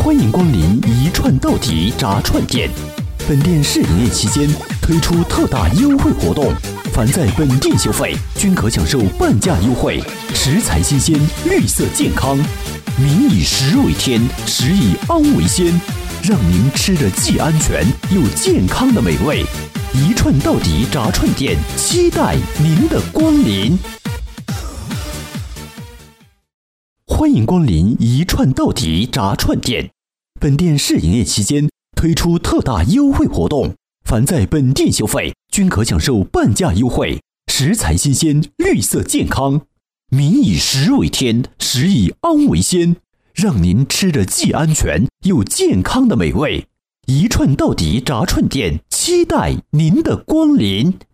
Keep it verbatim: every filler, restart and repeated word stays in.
欢迎光临一串到底炸串店。本店试营业期间推出特大优惠活动，凡在本店消费均可享受半价优惠。食材新鲜，绿色健康，民以食为天，食以安为先，让您吃着既安全又健康的美味。一串到底炸串店，期待您的光临。欢迎光临一串到底炸串店。本店试营业期间推出特大优惠活动，凡在本店消费均可享受半价优惠。食材新鲜，绿色健康，民以食为天，食以安为先，让您吃着既安全又健康的美味。一串到底炸串店，期待您的光临。